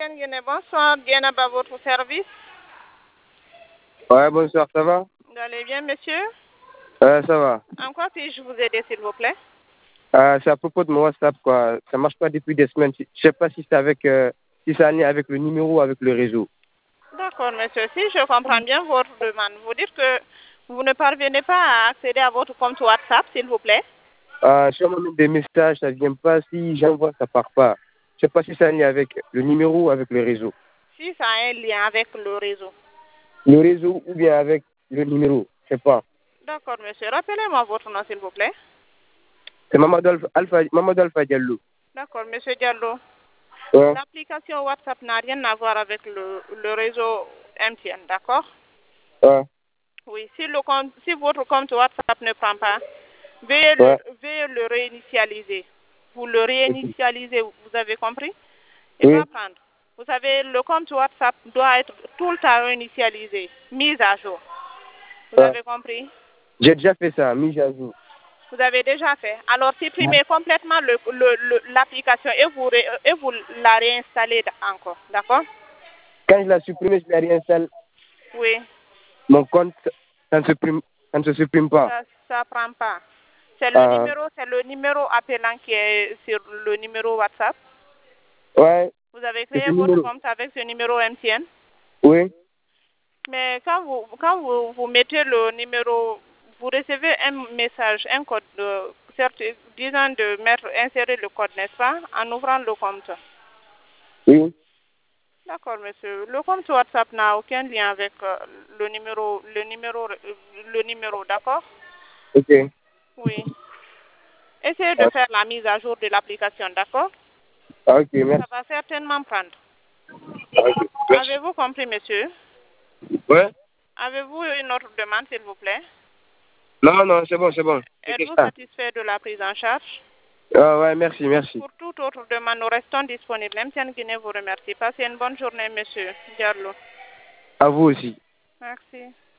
Bonsoir, bien à votre service. Ouais, bonsoir, ça va? Vous allez bien, monsieur? Ça va. En quoi puis-je vous aider, s'il vous plaît? C'est à propos de mon WhatsApp, quoi. Ça marche pas depuis des semaines. Je sais pas si c'est avec, si c'est en lien avec le numéro ou avec le réseau. D'accord, monsieur. Si je comprends bien votre demande, vous dites que vous ne parvenez pas à accéder à votre compte WhatsApp, s'il vous plaît? Si on me met des messages, ça vient pas. Si j'envoie, ça part pas. Je sais pas si c'est en lien avec le numéro ou avec le réseau. Si ça a un lien avec le réseau. Le réseau ou bien avec le numéro, je sais pas. D'accord, monsieur. Rappelez-moi votre nom, s'il vous plaît. C'est Mamadou Alpha Diallo. D'accord, monsieur Diallo. Ouais. L'application WhatsApp n'a rien à voir avec le réseau MTN, d'accord? Ouais. Oui, si votre compte WhatsApp ne prend pas, veuillez le réinitialiser. Vous le réinitialisez, vous avez compris? Il Oui. va prendre. Vous savez, le compte WhatsApp doit être tout le temps réinitialisé, mis à jour. Vous avez compris? J'ai déjà fait ça, mise à jour. Vous avez déjà fait. Alors, supprimez complètement l'application et vous la réinstallez encore. D'accord? Quand je la supprime, je la réinstalle. Oui. Mon compte, ça ne se supprime pas. Ça prend pas. C'est le numéro appelant qui est sur le numéro WhatsApp. Ouais. Vous avez créé votre compte avec ce numéro MTN? Oui. Mais quand vous mettez le numéro, vous recevez un message, un code disant insérer le code, n'est-ce pas, en ouvrant le compte. Oui. D'accord, monsieur. Le compte WhatsApp n'a aucun lien avec le numéro, d'accord? Ok. Oui. Essayez de faire la mise à jour de l'application, d'accord? Ok, merci. Ça va certainement prendre. Ok, merci. Avez-vous compris, monsieur? Ouais. Avez-vous une autre demande, s'il vous plaît? Non, c'est bon, c'est bon. Êtes-vous satisfait de la prise en charge? Ouais, merci. Pour toute autre demande, nous restons disponibles. MTN Guinée vous remercie. Passez une bonne journée, monsieur Diallo. À vous aussi. Merci.